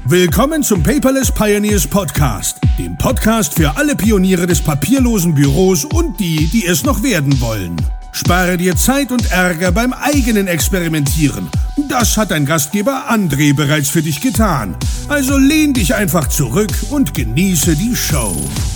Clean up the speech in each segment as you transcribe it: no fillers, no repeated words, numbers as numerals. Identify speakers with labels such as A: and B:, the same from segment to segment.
A: Willkommen zum Paperless Pioneers Podcast, dem Podcast für alle Pioniere des papierlosen Büros und die, die es noch werden wollen. Spare dir Zeit und Ärger beim eigenen Experimentieren. Das hat dein Gastgeber André bereits für dich getan. Also lehn dich einfach zurück und genieße die Show.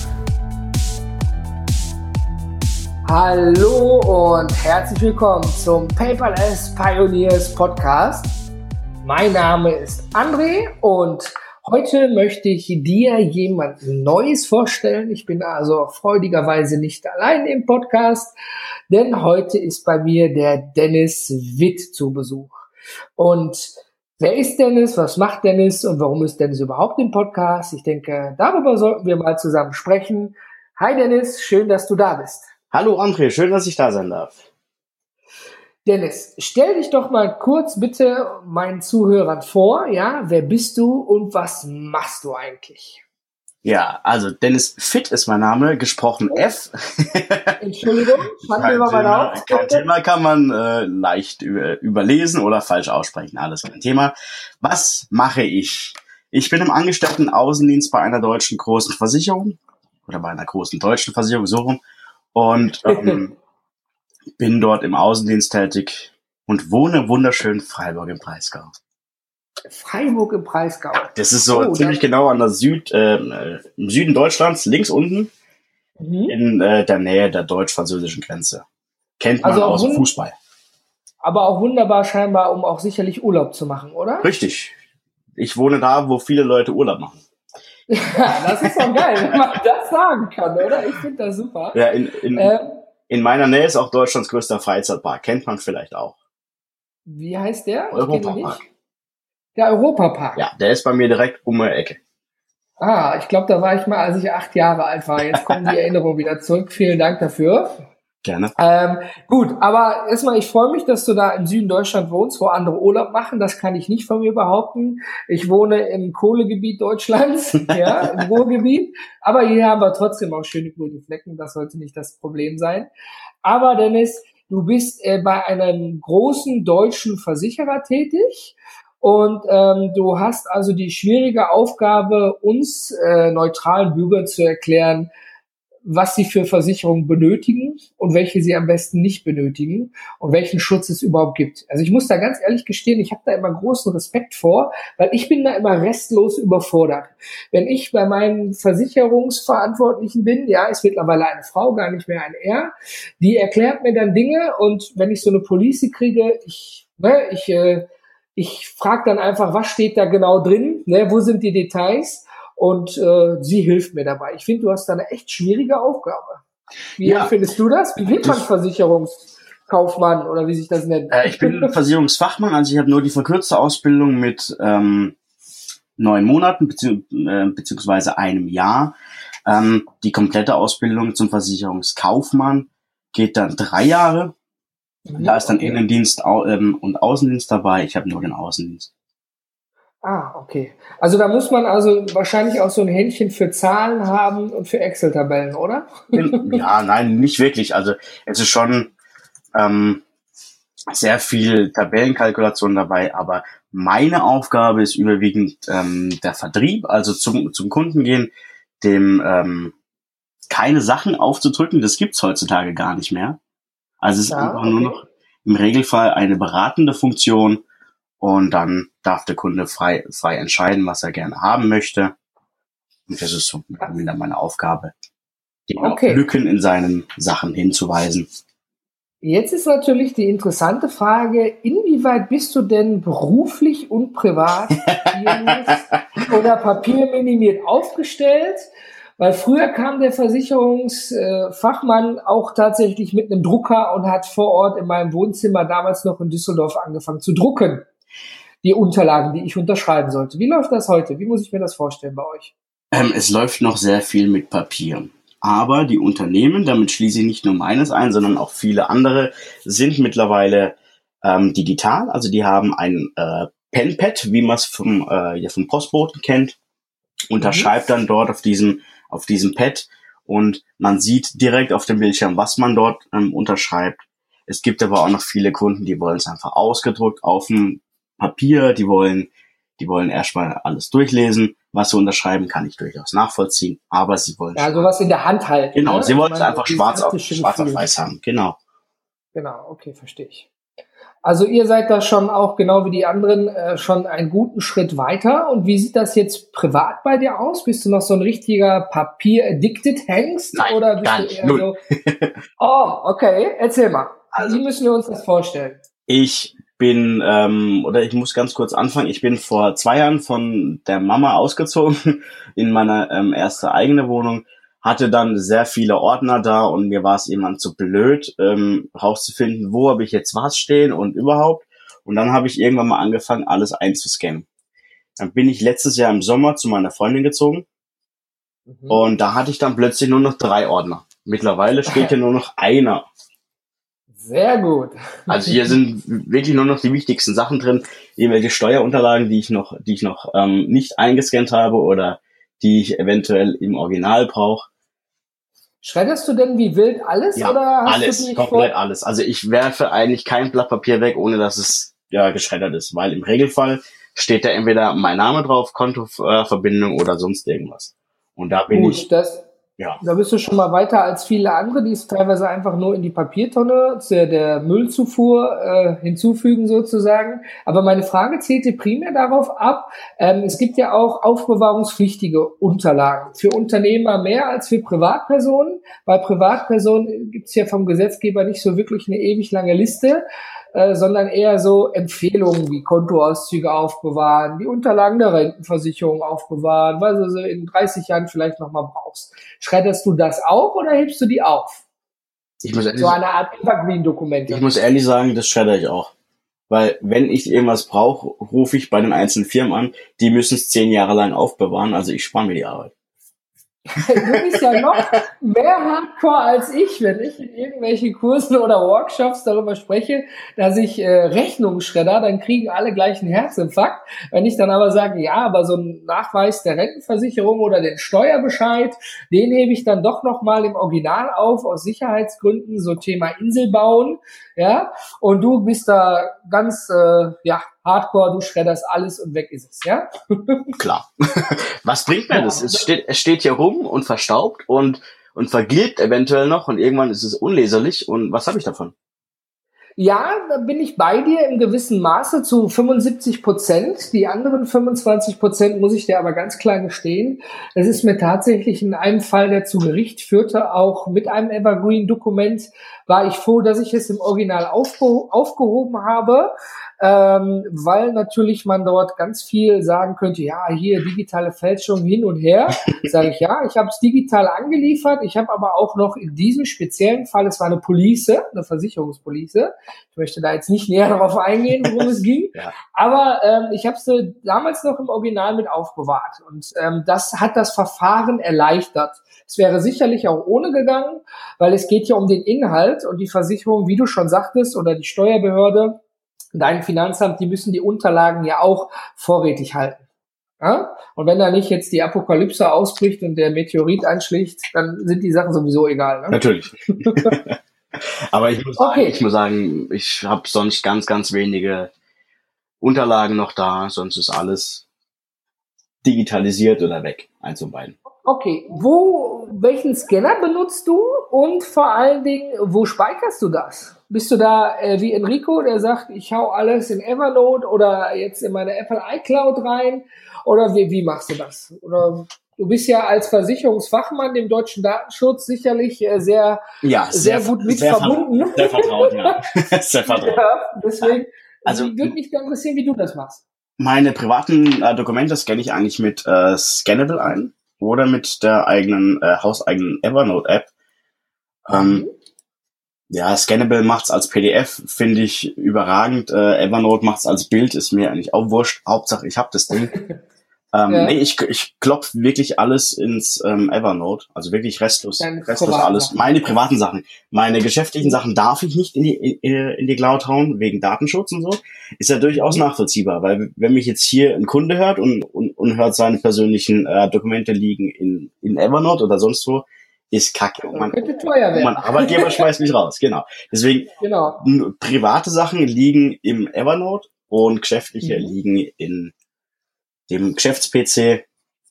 B: Hallo und herzlich willkommen zum Paperless Pioneers Podcast. Mein Name ist André und heute möchte ich dir jemand Neues vorstellen. Ich bin also freudigerweise nicht allein im Podcast, denn heute ist bei mir der Dennis Witt zu Besuch. Und wer ist Dennis, was macht Dennis und warum ist Dennis überhaupt im Podcast? Ich denke, darüber sollten wir mal zusammen sprechen. Hi Dennis, schön, dass du da bist.
C: Hallo André, schön, dass ich da sein darf.
B: Dennis, stell dich doch mal kurz bitte meinen Zuhörern vor, ja? Wer bist du und was machst du eigentlich?
C: Ja, also Dennis Witt ist mein Name, gesprochen F.
B: Entschuldigung,
C: kein Thema, kann man leicht überlesen oder falsch aussprechen, alles kein Thema. Was mache ich? Ich bin im Angestellten-Außendienst bei einer deutschen großen Versicherung oder bei einer großen deutschen Versicherung, so rum, und bin dort im Außendienst tätig und wohne wunderschön Freiburg im Breisgau.
B: Freiburg im Breisgau.
C: Das ist so ziemlich genau an der im Süden Deutschlands, links unten, in der Nähe der deutsch-französischen Grenze. Kennt man also aus dem Fußball.
B: Aber auch wunderbar scheinbar, um auch sicherlich Urlaub zu machen, oder?
C: Richtig. Ich wohne da, wo viele Leute Urlaub machen.
B: Ja, das ist doch geil, wenn man das sagen kann, oder? Ich finde das super.
C: Ja, in meiner Nähe ist auch Deutschlands größter Freizeitpark. Kennt man vielleicht auch.
B: Wie heißt der?
C: Europapark.
B: Der Europapark.
C: Ja, der ist bei mir direkt um die Ecke.
B: Ah, ich glaube, da war ich mal, als ich 8 Jahre alt war. Jetzt kommen die Erinnerungen wieder zurück. Vielen Dank dafür.
C: Gerne.
B: Gut, aber erstmal, ich freue mich, dass du da im Süden Deutschland wohnst, wo andere Urlaub machen. Das kann ich nicht von mir behaupten. Ich wohne im Kohlegebiet Deutschlands, ja, im Ruhrgebiet. Aber hier haben wir trotzdem auch schöne grüne Flecken. Das sollte nicht das Problem sein. Aber Dennis, du bist bei einem großen deutschen Versicherer tätig. Und du hast also die schwierige Aufgabe, uns neutralen Bürgern zu erklären, was sie für Versicherungen benötigen und welche sie am besten nicht benötigen und welchen Schutz es überhaupt gibt. Also ich muss da ganz ehrlich gestehen, ich habe da immer großen Respekt vor, weil ich bin da immer restlos überfordert. Wenn ich bei meinen Versicherungsverantwortlichen bin, ja, ist mittlerweile eine Frau, gar nicht mehr ein Er, die erklärt mir dann Dinge und wenn ich so eine Police kriege, ich frage dann einfach, was steht da genau drin, ne, wo sind die Details? Und sie hilft mir dabei. Ich finde, du hast da eine echt schwierige Aufgabe. Wie findest du das? Wie wird man Versicherungskaufmann oder wie sich das nennt?
C: Ich bin Versicherungsfachmann, also ich habe nur die verkürzte Ausbildung mit 9 Monaten beziehungsweise einem Jahr. Die komplette Ausbildung zum Versicherungskaufmann geht dann 3 Jahre. Da ist dann Innendienst und Außendienst dabei. Ich habe nur den Außendienst.
B: Ah, okay. Also da muss man also wahrscheinlich auch so ein Händchen für Zahlen haben und für Excel-Tabellen, oder?
C: Ja, nein, nicht wirklich. Also es ist schon sehr viel Tabellenkalkulation dabei, aber meine Aufgabe ist überwiegend der Vertrieb, also zum Kunden gehen, dem keine Sachen aufzudrücken, das gibt's heutzutage gar nicht mehr. Also es ist einfach nur noch im Regelfall eine beratende Funktion. Und dann darf der Kunde frei entscheiden, was er gerne haben möchte. Und das ist so wieder meine Aufgabe, ihm auf Lücken in seinen Sachen hinzuweisen.
B: Jetzt ist natürlich die interessante Frage, inwieweit bist du denn beruflich und privat oder papierminimiert aufgestellt? Weil früher kam der Versicherungsfachmann auch tatsächlich mit einem Drucker und hat vor Ort in meinem Wohnzimmer damals noch in Düsseldorf angefangen zu drucken. Die Unterlagen, die ich unterschreiben sollte. Wie läuft das heute? Wie muss ich mir das vorstellen bei euch?
C: Es läuft noch sehr viel mit Papier. Aber die Unternehmen, damit schließe ich nicht nur meines ein, sondern auch viele andere, sind mittlerweile digital. Also die haben ein Penpad, wie man es vom Postboten kennt, unterschreibt dann dort auf diesem Pad und man sieht direkt auf dem Bildschirm, was man dort unterschreibt. Es gibt aber auch noch viele Kunden, die wollen es einfach ausgedruckt auf dem Papier, die wollen Die wollen erstmal alles durchlesen. Was sie unterschreiben, kann ich durchaus nachvollziehen. Aber sie wollen...
B: Ja, sowas in der Hand halten.
C: Genau,
B: ne?
C: sie wollen es einfach schwarz auf weiß haben. Genau.
B: Genau, okay, verstehe ich. Also ihr seid da schon auch, genau wie die anderen, schon einen guten Schritt weiter. Und wie sieht das jetzt privat bei dir aus? Bist du noch so ein richtiger Papier-addicted Hengst?
C: Nein,
B: oder bist
C: gar
B: du
C: nicht,
B: eher
C: null.
B: so? Oh, okay, erzähl mal.
C: Also,
B: Wie müssen wir uns das vorstellen?
C: ich muss ganz kurz anfangen. Ich bin vor 2 Jahren von der Mama ausgezogen in meine erste eigene Wohnung. Hatte dann sehr viele Ordner da und mir war es irgendwann zu blöd, rauszufinden, wo habe ich jetzt was stehen und überhaupt. Und dann habe ich irgendwann mal angefangen, alles einzuscannen. Dann bin ich letztes Jahr im Sommer zu meiner Freundin gezogen und da hatte ich dann plötzlich nur noch 3 Ordner. Mittlerweile steht hier nur noch einer.
B: Sehr gut.
C: Also hier sind wirklich nur noch die wichtigsten Sachen drin, irgendwelche Steuerunterlagen, die ich noch nicht eingescannt habe oder die ich eventuell im Original brauche.
B: Schredderst du denn wie wild alles?
C: Ja,
B: oder hast
C: alles,
B: du nicht
C: komplett alles. Also ich werfe eigentlich kein Blatt Papier weg, ohne dass es geschreddert ist, weil im Regelfall steht da entweder mein Name drauf, Kontoverbindung oder sonst irgendwas. Und da bin ich... Da
B: bist du schon mal weiter als viele andere, die es teilweise einfach nur in die Papiertonne der Müllzufuhr hinzufügen sozusagen. Aber meine Frage zielte primär darauf ab, es gibt ja auch aufbewahrungspflichtige Unterlagen. Für Unternehmer mehr als für Privatpersonen. Bei Privatpersonen gibt es ja vom Gesetzgeber nicht so wirklich eine ewig lange Liste, sondern eher so Empfehlungen wie Kontoauszüge aufbewahren, die Unterlagen der Rentenversicherung aufbewahren, weil du sie in 30 Jahren vielleicht nochmal brauchst. Schredderst du das auch oder hebst du die auf? So eine Art Evergreen-Dokumente.
C: Ich muss ehrlich sagen, das schredder ich auch. Weil wenn ich irgendwas brauche, rufe ich bei den einzelnen Firmen an, die müssen es 10 Jahre lang aufbewahren, also ich spare mir die Arbeit.
B: Du bist ja noch mehr Hardcore als ich, wenn ich in irgendwelchen Kursen oder Workshops darüber spreche, dass ich Rechnungen schredder, dann kriegen alle gleich einen Herzinfarkt. Wenn ich dann aber sage, ja, aber so ein Nachweis der Rentenversicherung oder den Steuerbescheid, den hebe ich dann doch nochmal im Original auf, aus Sicherheitsgründen, so Thema Insel bauen, ja, und du bist da ganz, Hardcore, du schredderst alles und weg ist es, ja?
C: Klar. Was bringt mir das? Es steht hier rum und verstaubt und vergilbt eventuell noch und irgendwann ist es unleserlich und was habe ich davon?
B: Ja, da bin ich bei dir im gewissen Maße zu 75%. Die anderen 25% muss ich dir aber ganz klar gestehen. Es ist mir tatsächlich in einem Fall, der zu Gericht führte, auch mit einem Evergreen-Dokument, war ich froh, dass ich es im Original aufgehoben habe, weil natürlich man dort ganz viel sagen könnte, ja, hier digitale Fälschung hin und her. Sage ich, ja, ich habe es digital angeliefert, ich habe aber auch noch in diesem speziellen Fall, es war eine Police, eine Versicherungspolice, ich möchte da jetzt nicht näher darauf eingehen, worum es ging, ja. Aber ich habe sie damals noch im Original mit aufbewahrt und das hat das Verfahren erleichtert. Es wäre sicherlich auch ohne gegangen, weil es geht ja um den Inhalt und die Versicherung, wie du schon sagtest, oder die Steuerbehörde, dein Finanzamt, die müssen die Unterlagen ja auch vorrätig halten. Ja? Und wenn da nicht jetzt die Apokalypse ausbricht und der Meteorit einschlägt, dann sind die Sachen sowieso egal. Ne?
C: Natürlich. Aber ich muss sagen, ich habe sonst ganz, ganz wenige Unterlagen noch da, sonst ist alles digitalisiert oder weg, eins und beiden.
B: Okay, welchen Scanner benutzt du und vor allen Dingen, wo speicherst du das? Bist du da wie Enrico, der sagt, ich hau alles in Evernote oder jetzt in meine Apple iCloud rein? Oder wie machst du das? Oder du bist ja als Versicherungsfachmann dem deutschen Datenschutz sicherlich sehr gut mit verbunden.
C: Sehr vertraut, ja. Sehr vertraut.
B: Ja, deswegen würde mich interessieren, wie du das machst.
C: Meine privaten Dokumente scanne ich eigentlich mit Scannable ein oder mit der hauseigenen Evernote-App. Scannable macht's als PDF, finde ich überragend. Evernote macht's als Bild, ist mir eigentlich auch wurscht. Hauptsache, ich habe das Ding. Nee, ich klopfe wirklich alles ins Evernote, also wirklich restlos alles. Meine privaten Sachen, meine geschäftlichen Sachen darf ich nicht in die Cloud hauen, wegen Datenschutz und so. Ist ja durchaus nachvollziehbar, weil wenn mich jetzt hier ein Kunde hört und hört seine persönlichen Dokumente liegen in Evernote oder sonst wo, ist kacke. Und mein Arbeitgeber schmeißt mich raus, genau. Deswegen, private Sachen liegen im Evernote und geschäftliche liegen in dem Geschäfts-PC,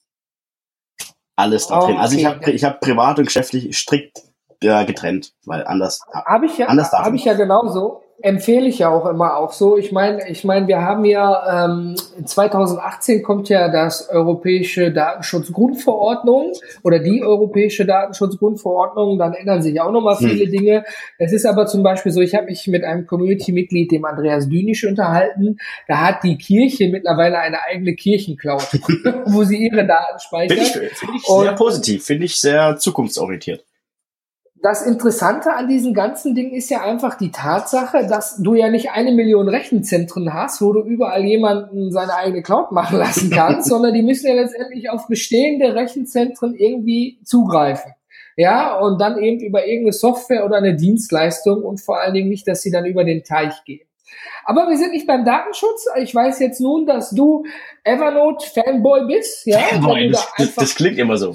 C: alles da drin. Also ich hab privat und geschäftlich strikt getrennt, weil anders
B: Habe ich ja genauso. Empfehle ich ja auch immer auch so. Ich meine, wir haben ja 2018 kommt ja das europäische Datenschutzgrundverordnung oder die europäische Datenschutzgrundverordnung. Dann ändern sich auch nochmal viele Dinge. Es ist aber zum Beispiel so, ich habe mich mit einem Community-Mitglied, dem Andreas Dünisch, unterhalten. Da hat die Kirche mittlerweile eine eigene Kirchencloud, wo sie ihre Daten speichert.
C: Finde ich sehr positiv, finde ich sehr zukunftsorientiert.
B: Das Interessante an diesen ganzen Dingen ist ja einfach die Tatsache, dass du ja nicht 1 Million Rechenzentren hast, wo du überall jemanden seine eigene Cloud machen lassen kannst, sondern die müssen ja letztendlich auf bestehende Rechenzentren irgendwie zugreifen. Ja, und dann eben über irgendeine Software oder eine Dienstleistung und vor allen Dingen nicht, dass sie dann über den Teich gehen. Aber wir sind nicht beim Datenschutz. Ich weiß jetzt nun, dass du Evernote-Fanboy bist. Ja,
C: Fanboy, das klingt immer so.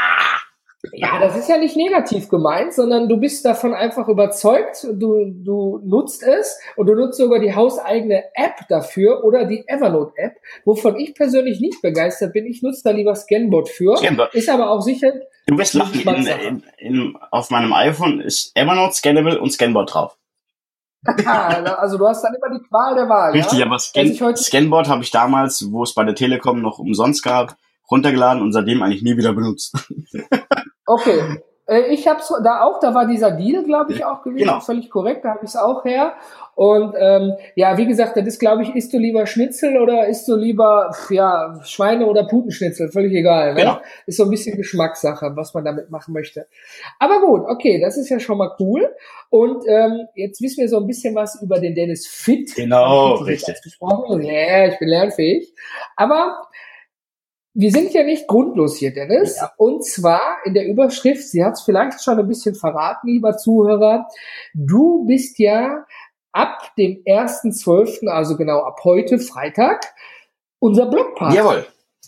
B: Ja, das ist ja nicht negativ gemeint, sondern du bist davon einfach überzeugt, du nutzt es und du nutzt sogar die hauseigene App dafür oder die Evernote-App, wovon ich persönlich nicht begeistert bin. Ich nutze da lieber Scanbot für.
C: Scanbot.
B: Ist aber auch sicher...
C: Du wirst lachen, auf meinem iPhone ist Evernote, Scannable und Scanbot drauf.
B: Also du hast dann immer die Qual der Wahl.
C: Richtig,
B: ja?
C: Aber Scanbot habe ich damals, wo es bei der Telekom noch umsonst gab, runtergeladen und seitdem eigentlich nie wieder benutzt.
B: Okay, ich hab's da war dieser Deal, glaube ich, auch gewesen, genau. Völlig korrekt, da habe ich es auch her. Und ja, wie gesagt, das ist, glaube ich, isst du lieber Schnitzel oder isst du lieber Schweine- oder Putenschnitzel, völlig egal. Ne? Genau. Ist so ein bisschen Geschmackssache, was man damit machen möchte. Aber gut, okay, das ist ja schon mal cool. Und jetzt wissen wir so ein bisschen was über den Dennis Fit.
C: Genau, richtig.
B: Gesprochen. Ja, ich bin lernfähig. Aber wir sind ja nicht grundlos hier, Dennis. Ja. Und zwar in der Überschrift, sie hat es vielleicht schon ein bisschen verraten, lieber Zuhörer, du bist ja ab dem 1.12., also genau ab heute, Freitag, unser Blogpartner.
C: Jawohl.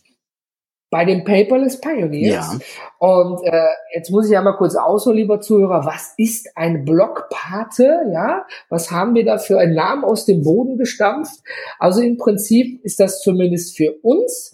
B: Bei den Paperless Pioneers.
C: Ja.
B: Und jetzt muss ich ja mal kurz ausholen, lieber Zuhörer, was ist ein Blogpate? Ja, was haben wir da für einen Namen aus dem Boden gestampft? Also im Prinzip ist das zumindest für uns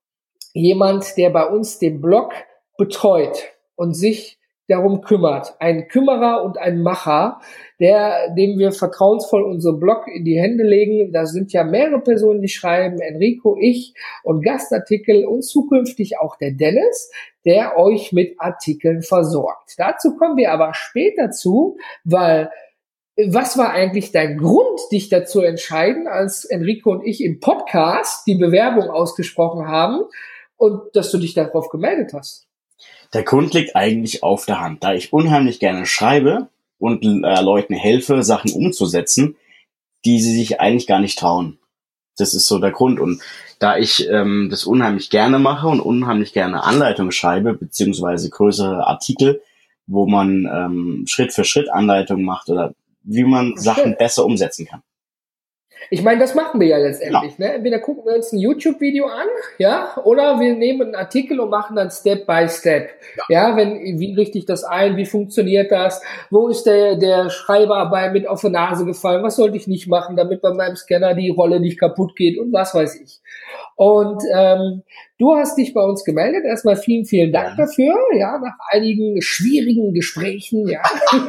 B: jemand, der bei uns den Blog betreut und sich darum kümmert. Ein Kümmerer und ein Macher, dem wir vertrauensvoll unseren Blog in die Hände legen. Da sind ja mehrere Personen, die schreiben, Enrico, ich und Gastartikel und zukünftig auch der Dennis, der euch mit Artikeln versorgt. Dazu kommen wir aber später zu, weil was war eigentlich dein Grund, dich dazu entscheiden, als Enrico und ich im Podcast die Bewerbung ausgesprochen haben, und dass du dich darauf gemeldet hast?
C: Der Grund liegt eigentlich auf der Hand. Da ich unheimlich gerne schreibe und Leuten helfe, Sachen umzusetzen, die sie sich eigentlich gar nicht trauen. Das ist so der Grund. Und da ich das unheimlich gerne mache und unheimlich gerne Anleitungen schreibe, beziehungsweise größere Artikel, wo man Schritt für Schritt Anleitungen macht oder wie man Sachen besser umsetzen kann.
B: Ich meine, das machen wir ja letztendlich. Ne? Entweder gucken wir uns ein YouTube-Video an, ja, oder wir nehmen einen Artikel und machen dann Step by Step. Ja, wie richte ich das ein? Wie funktioniert das? Wo ist der Schreiber mit auf die Nase gefallen? Was sollte ich nicht machen, damit bei meinem Scanner die Rolle nicht kaputt geht und was weiß ich. Und du hast dich bei uns gemeldet. Erstmal vielen, vielen Dank dafür. Ja, nach einigen schwierigen Gesprächen, ja,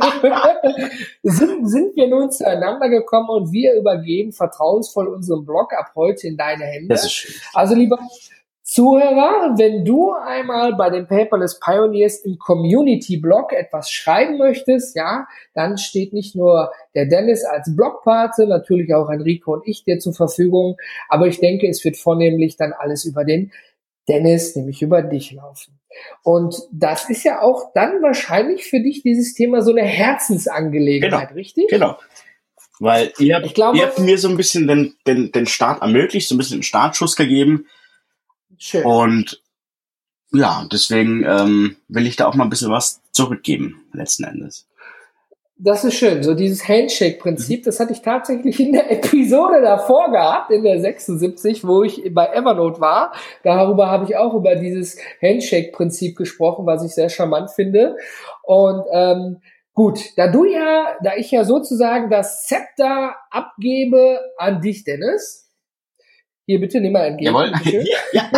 B: sind wir nun zueinander gekommen und wir übergeben vertrauensvoll unseren Blog ab heute in deine Hände.
C: Das ist schön.
B: Also lieber Zuhörer, wenn du einmal bei den Paperless Pioneers im Community-Blog etwas schreiben möchtest, ja, dann steht nicht nur der Dennis als Blogpate, natürlich auch Enrico und ich dir zur Verfügung, aber ich denke, es wird vornehmlich dann alles über den Dennis, nämlich über dich laufen. Und das ist ja auch dann wahrscheinlich für dich dieses Thema so eine Herzensangelegenheit, richtig?
C: Genau. Weil ihr habt mir so ein bisschen den Start ermöglicht, so ein bisschen den Startschuss gegeben.
B: Schön.
C: Und ja, deswegen will ich da auch mal ein bisschen was zurückgeben, letzten Endes.
B: Das ist schön. So dieses Handshake-Prinzip, das hatte ich tatsächlich in der Episode davor gehabt, in der 76, wo ich bei Evernote war. Darüber habe ich auch über dieses Handshake-Prinzip gesprochen, was ich sehr charmant finde. Und gut, da ich ja sozusagen das Zepter abgebe an dich, Dennis, Hier, bitte, nimm mal entgegen.
C: Jawohl. Ja.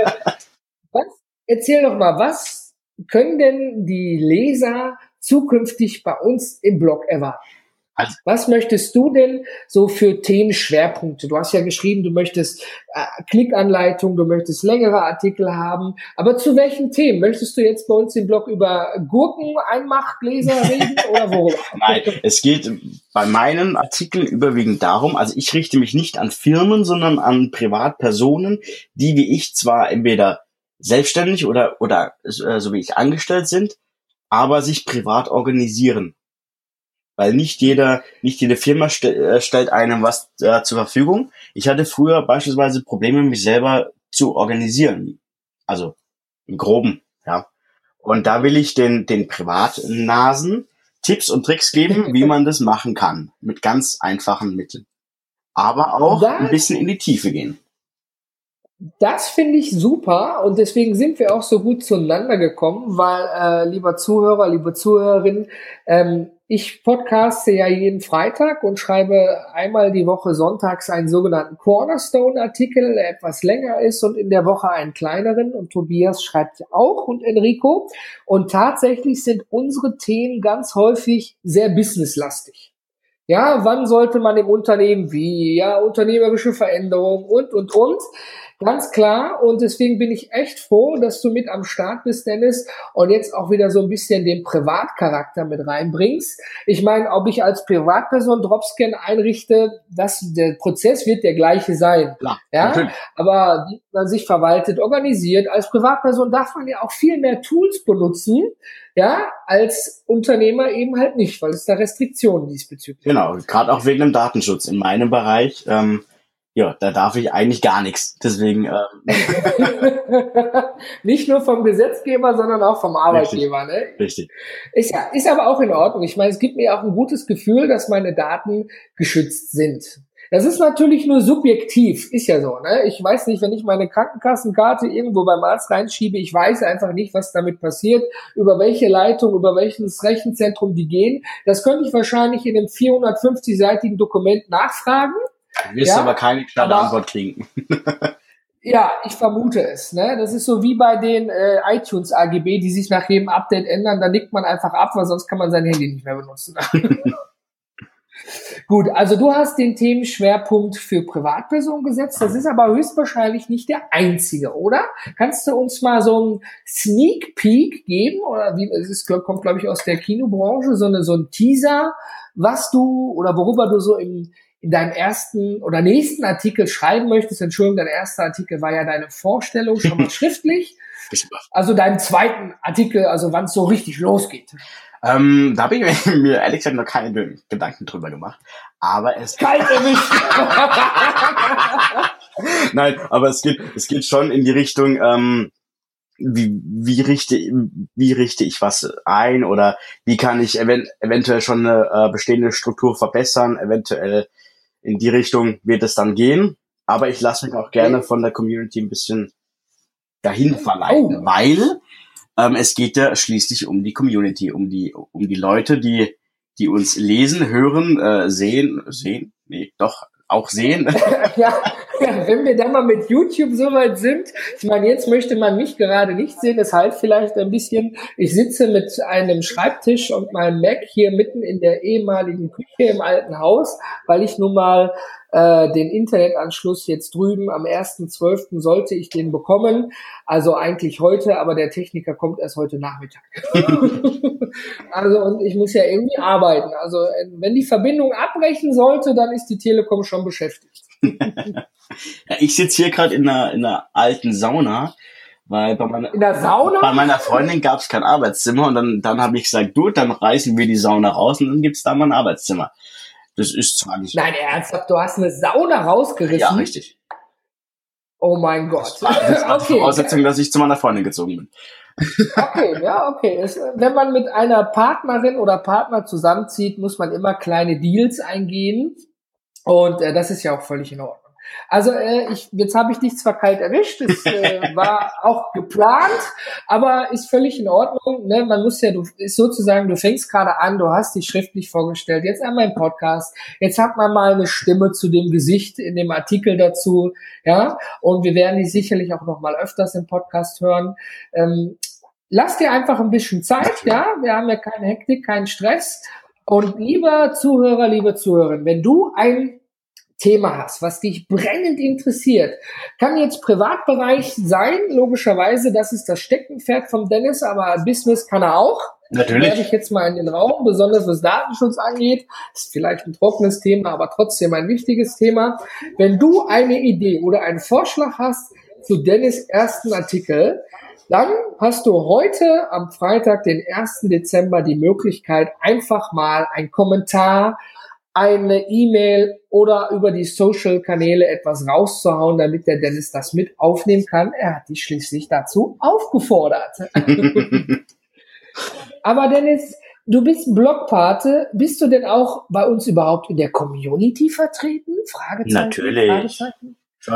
B: Erzähl doch mal, was können denn die Leser zukünftig bei uns im Blog erwarten?
C: Also,
B: was möchtest du denn so für Themenschwerpunkte? Du hast ja geschrieben, du möchtest Klickanleitung, du möchtest längere Artikel haben. Aber zu welchen Themen? Möchtest du jetzt bei uns im Blog über Gurken-Einmachgläser reden oder worüber?
C: Nein, es geht bei meinen Artikeln überwiegend darum, also ich richte mich nicht an Firmen, sondern an Privatpersonen, die wie ich zwar entweder selbstständig oder so wie ich angestellt sind, aber sich privat organisieren. Weil nicht jede Firma stellt einem was zur Verfügung. Ich hatte früher beispielsweise Probleme, mich selber zu organisieren. Also im Groben, ja. Und da will ich den Privatnasen Tipps und Tricks geben, wie man das machen kann. Mit ganz einfachen Mitteln. Aber auch ein bisschen in die Tiefe gehen.
B: Das finde ich super und deswegen sind wir auch so gut zueinander gekommen, weil, lieber Zuhörer, liebe Zuhörerin, ich podcaste ja jeden Freitag und schreibe einmal die Woche sonntags einen sogenannten Cornerstone-Artikel, der etwas länger ist und in der Woche einen kleineren und Tobias schreibt ja auch und Enrico und tatsächlich sind unsere Themen ganz häufig sehr businesslastig. Ja, wann sollte man im Unternehmen wie, ja, unternehmerische Veränderungen und. Ganz klar, und deswegen bin ich echt froh, dass du mit am Start bist, Dennis, und jetzt auch wieder so ein bisschen den Privatcharakter mit reinbringst. Ich meine, ob ich als Privatperson Dropscan einrichte, der Prozess wird der gleiche sein.
C: Klar,
B: ja,
C: natürlich.
B: Aber wie man sich verwaltet, organisiert, als Privatperson darf man ja auch viel mehr Tools benutzen, ja, als Unternehmer eben halt nicht, weil es da Restriktionen diesbezüglich gibt.
C: Genau, gerade auch wegen dem Datenschutz in meinem Bereich. Ja, da darf ich eigentlich gar nichts. Deswegen
B: nicht nur vom Gesetzgeber, sondern auch vom Arbeitgeber.
C: Richtig.
B: Ist aber auch in Ordnung. Ich meine, es gibt mir auch ein gutes Gefühl, dass meine Daten geschützt sind. Das ist natürlich nur subjektiv, ist ja so. Ne? Ich weiß nicht, wenn ich meine Krankenkassenkarte irgendwo beim Arzt reinschiebe, ich weiß einfach nicht, was damit passiert, über welche Leitung, über welches Rechenzentrum die gehen. Das könnte ich wahrscheinlich in einem 450-seitigen Dokument nachfragen.
C: Du wirst aber keine klare Antwort kriegen.
B: Ja, ich vermute es. Ne? Das ist so wie bei den iTunes AGB, die sich nach jedem Update ändern. Da nickt man einfach ab, weil sonst kann man sein Handy nicht mehr benutzen. Gut, also du hast den Themenschwerpunkt für Privatpersonen gesetzt. Das ist aber höchstwahrscheinlich nicht der einzige, oder? Kannst du uns mal so einen Sneak Peek geben? Oder kommt, glaube ich, aus der Kinobranche, so ein Teaser, was du oder worüber du so in deinem ersten oder nächsten Artikel schreiben möchtest. Entschuldigung, dein erster Artikel war ja deine Vorstellung schon mal schriftlich. Also deinen zweiten Artikel, also wann es so richtig losgeht.
C: Da habe ich mir ehrlich gesagt noch keine Gedanken drüber gemacht. Aber es
B: kalt erwischt.
C: Nein, aber es geht schon in die Richtung, wie richte ich was ein oder wie kann ich eventuell schon eine bestehende Struktur verbessern, eventuell in die Richtung wird es dann gehen, aber ich lasse mich auch gerne von der Community ein bisschen dahin verleiten, weil es geht ja schließlich um die Community, um die Leute, die uns lesen, hören, sehen.
B: Ja, wenn wir dann mal mit YouTube soweit sind, ich meine, jetzt möchte man mich gerade nicht sehen, das heißt vielleicht ein bisschen, ich sitze mit einem Schreibtisch und meinem Mac hier mitten in der ehemaligen Küche im alten Haus, weil ich nun mal den Internetanschluss jetzt drüben am 1.12. sollte ich den bekommen, also eigentlich heute, aber der Techniker kommt erst heute Nachmittag. Also und ich muss ja irgendwie arbeiten, also wenn die Verbindung abbrechen sollte, dann ist die Telekom schon beschäftigt.
C: Ja, ich sitze hier gerade in einer alten Sauna, weil bei meiner Freundin gab es kein Arbeitszimmer und dann habe ich gesagt, gut, dann reißen wir die Sauna raus und dann gibt's da mal ein Arbeitszimmer. Das ist zwar nicht...
B: Nein, ernsthaft, du hast eine Sauna rausgerissen?
C: Ja, richtig.
B: Oh mein Gott.
C: Das war die Voraussetzung, dass ich zu meiner Freundin gezogen bin.
B: Okay. Wenn man mit einer Partnerin oder Partner zusammenzieht, muss man immer kleine Deals eingehen und das ist ja auch völlig in Ordnung. Also jetzt habe ich dich zwar kalt erwischt, es war auch geplant, aber ist völlig in Ordnung. Ne? Man muss ja, ist sozusagen, du fängst gerade an, du hast dich schriftlich vorgestellt, jetzt einmal im Podcast, jetzt hat man mal eine Stimme zu dem Gesicht in dem Artikel dazu, ja, und wir werden dich sicherlich auch noch mal öfters im Podcast hören. Lass dir einfach ein bisschen Zeit, ja, wir haben ja keine Hektik, keinen Stress. Und lieber Zuhörer, liebe Zuhörerin, wenn du ein Thema hast, was dich brennend interessiert, kann jetzt Privatbereich sein, logischerweise, das ist das Steckenpferd vom Dennis, aber Business kann er auch.
C: Natürlich.
B: Werde ich jetzt mal in den Raum, besonders was Datenschutz angeht, ist vielleicht ein trockenes Thema, aber trotzdem ein wichtiges Thema. Wenn du eine Idee oder einen Vorschlag hast zu Dennis' ersten Artikel, dann hast du heute am Freitag, den 1. Dezember, die Möglichkeit, einfach mal einen Kommentar, eine E-Mail oder über die Social-Kanäle etwas rauszuhauen, damit der Dennis das mit aufnehmen kann. Er hat dich schließlich dazu aufgefordert. Aber Dennis, du bist Blogpate. Bist du denn auch bei uns überhaupt in der Community vertreten? Fragezeichen.
C: Natürlich.
B: Fragezeichen?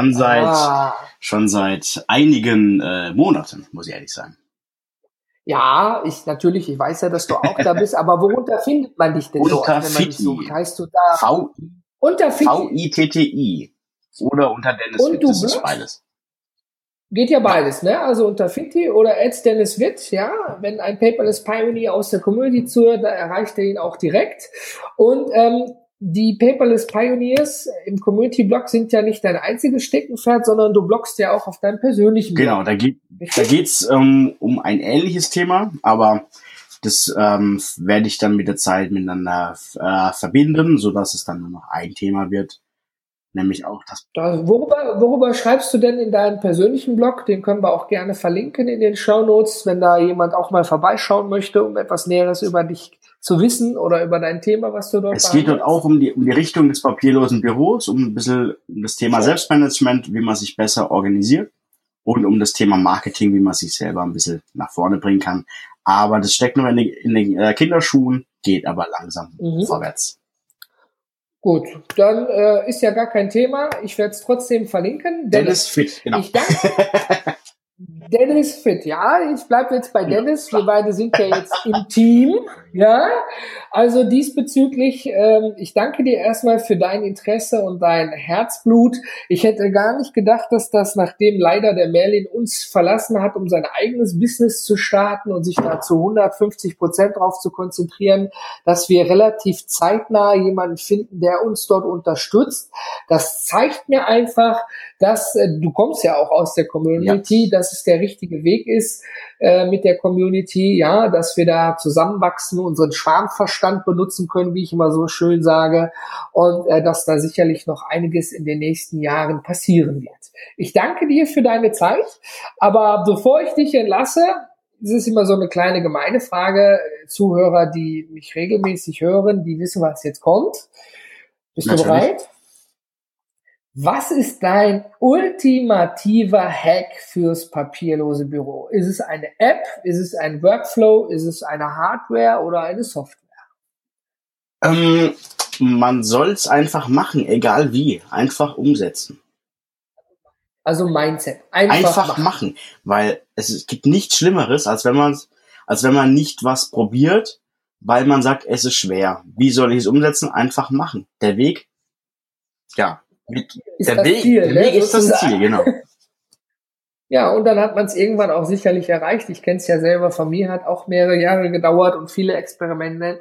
C: Schon seit einigen Monaten, muss ich ehrlich sagen.
B: Ja, ich weiß ja, dass du auch da bist, aber worunter findet man dich denn dort, wenn man dich sucht? Heißt du da? Unter
C: V-I-T-T-I. Oder unter Dennis
B: und
C: Witt,
B: du
C: das ist
B: bloggst?
C: beides.
B: Geht ja beides, ne? Also unter Fitti oder @Dennis Witt, ja. Wenn ein Paperless Pioneer aus der Community zuhört, da erreicht er ihn auch direkt. Und die Paperless Pioneers im Community-Blog sind ja nicht dein einziges Steckenpferd, sondern du bloggst ja auch auf deinem persönlichen Blog.
C: Genau, da geht's um ein ähnliches Thema, aber das werde ich dann mit der Zeit miteinander verbinden, sodass es dann nur noch ein Thema wird, nämlich auch das.
B: Worüber schreibst du denn in deinem persönlichen Blog? Den können wir auch gerne verlinken in den Shownotes, wenn da jemand auch mal vorbeischauen möchte, um etwas Näheres über dich zu wissen oder über dein Thema, was du dort
C: Es geht dort auch um die Richtung des papierlosen Büros, um ein bisschen das Thema Selbstmanagement, wie man sich besser organisiert und um das Thema Marketing, wie man sich selber ein bisschen nach vorne bringen kann. Aber das steckt nur in den Kinderschuhen, geht aber langsam vorwärts.
B: Gut, dann ist ja gar kein Thema. Ich werde es trotzdem verlinken.
C: Dennis Fit, genau.
B: Ich danke. Dennis Fit, ja, ich bleibe jetzt bei Dennis. Wir beide sind ja jetzt im Team, ja. Also diesbezüglich, ich danke dir erstmal für dein Interesse und dein Herzblut. Ich hätte gar nicht gedacht, dass das, nachdem leider der Merlin uns verlassen hat, um sein eigenes Business zu starten und sich da zu 150% drauf zu konzentrieren, dass wir relativ zeitnah jemanden finden, der uns dort unterstützt. Das zeigt mir einfach, dass du kommst ja auch aus der Community, dass es der richtige Weg ist mit der Community, ja, dass wir da zusammenwachsen, unseren Schwarmverstand benutzen können, wie ich immer so schön sage, und dass da sicherlich noch einiges in den nächsten Jahren passieren wird. Ich danke dir für deine Zeit, aber bevor ich dich entlasse, das ist immer so eine kleine gemeine Frage. Zuhörer, die mich regelmäßig hören, die wissen, was jetzt kommt. Bist du bereit? Was ist dein ultimativer Hack fürs papierlose Büro? Ist es eine App? Ist es ein Workflow? Ist es eine Hardware oder eine Software?
C: Man soll's einfach machen, egal wie. Einfach umsetzen.
B: Also Mindset. Einfach
C: machen. Weil es gibt nichts Schlimmeres, als wenn man nicht was probiert, weil man sagt, es ist schwer. Wie soll ich es umsetzen? Einfach machen. Der Weg, ja. Der Weg ist das Ziel, genau.
B: Ja, und dann hat man es irgendwann auch sicherlich erreicht. Ich kenne es ja selber, von mir hat auch mehrere Jahre gedauert und viele Experimente.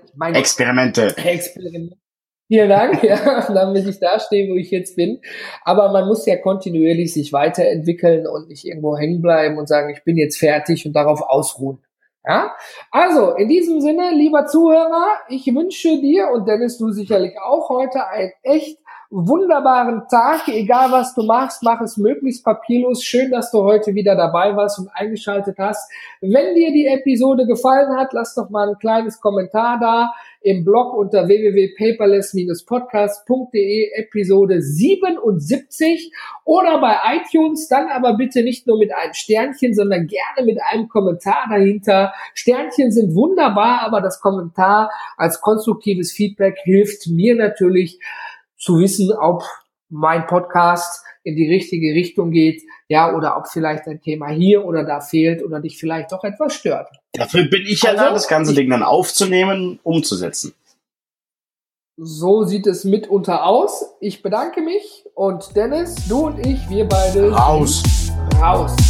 B: Vielen Dank, ja, damit ich da stehe, wo ich jetzt bin. Aber man muss ja kontinuierlich sich weiterentwickeln und nicht irgendwo hängen bleiben und sagen, ich bin jetzt fertig und darauf ausruhen. Ja, also in diesem Sinne, lieber Zuhörer, ich wünsche dir und Dennis, du sicherlich auch heute einen echt wunderbaren Tag. Egal was du machst, mach es möglichst papierlos. Schön, dass du heute wieder dabei warst und eingeschaltet hast. Wenn dir die Episode gefallen hat, lass doch mal ein kleines Kommentar da im Blog unter www.paperless-podcast.de Episode 77 oder bei iTunes, dann aber bitte nicht nur mit einem Sternchen, sondern gerne mit einem Kommentar dahinter. Sternchen sind wunderbar, aber das Kommentar als konstruktives Feedback hilft mir natürlich zu wissen, ob mein Podcast in die richtige Richtung geht, ja, oder ob vielleicht ein Thema hier oder da fehlt oder dich vielleicht doch etwas stört.
C: Dafür bin ich ja da, das ganze Ding dann aufzunehmen, umzusetzen.
B: So sieht es mitunter aus. Ich bedanke mich und Dennis, du und ich, wir beide
C: Raus.
B: Raus.